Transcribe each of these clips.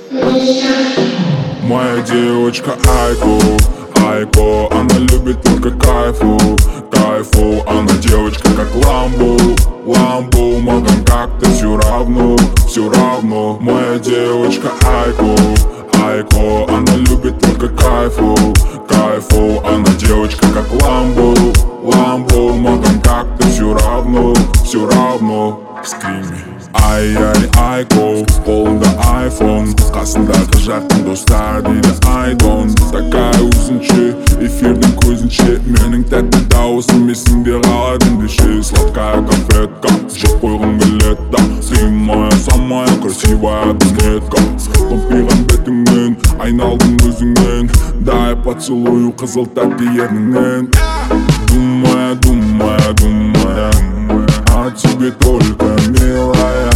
Моя девочка Айко, она любит только кайфу. Она девочка как Ламбо, мадам как-то все равно. Моя девочка Айко, она любит только кайфу. Она девочка как Ламбо, мадам как-то все равно. Скрими. Ай-яй, Айко, қолында айфон, қасындағы жарқын достар дейді айдон. Такая өзінше, эфирдің көзінше, менің тәтті дауысым есіңде қалады ендеше. Сладкая конфетка, жеп қойғым келеді да, сыймая самая красивая брюнетка. Томпиған бетіңнен, айналдың өзіңнен, дай поцелую қызыл тәтті ерніңнен. Думая, о тебе только, милая.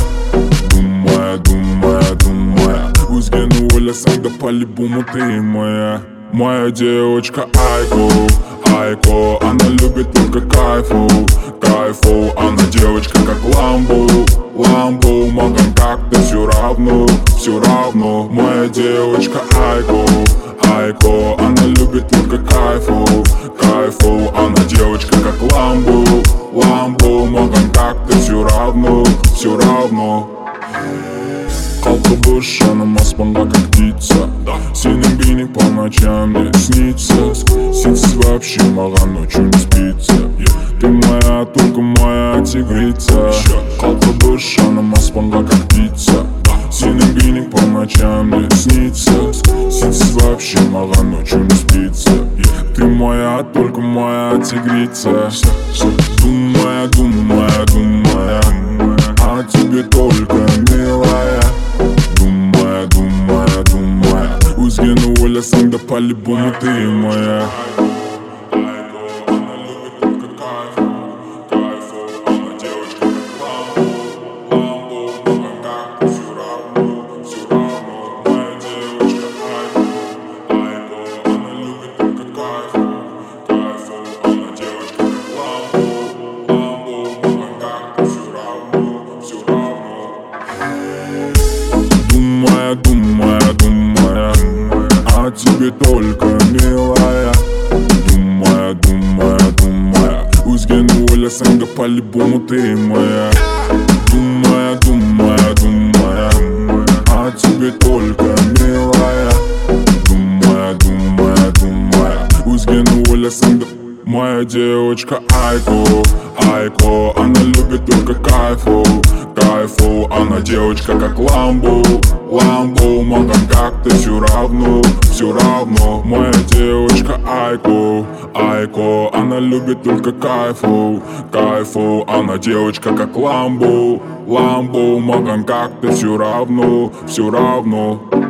Думая, өзгені ойласаң да по-любому ты моя. Моя девочка Айко, она любит только кайфу. Она девочка как Ламбо, мадам как-то все равно. Моя девочка Айко, она любит только кайфу. Она девочка как Ламбо, мадам как-то все равно. Қалқыбыш жаным аспанға как птица. Сенің бейнең по ночам мне снится. Сенсіз вообще маған ночью не спится. Ты моя, только моя тигрица. Қалқыбыш жаным аспанға как птица. Сенің бейнең по ночам мне снится. Сенсіз вообще маған ночью не спится. Ты моя, только моя тигрица. Думая, о тебе только, милая. Думая, өзгені ойласаң да по-любому ты моя. Думая, о тебе только, милая. Думая, өзгені ойласаң да по-любому ты моя. Думая, о тебе только, милая. Думая, өзгені ойласаң да. Моя девочка Айко, она любит только кайфу. Она девочка как Ламбо, мадам как-то все равно. Моя девочка Айко, она любит только кайфу. Она девочка как Ламбо, мадам как-то все равно.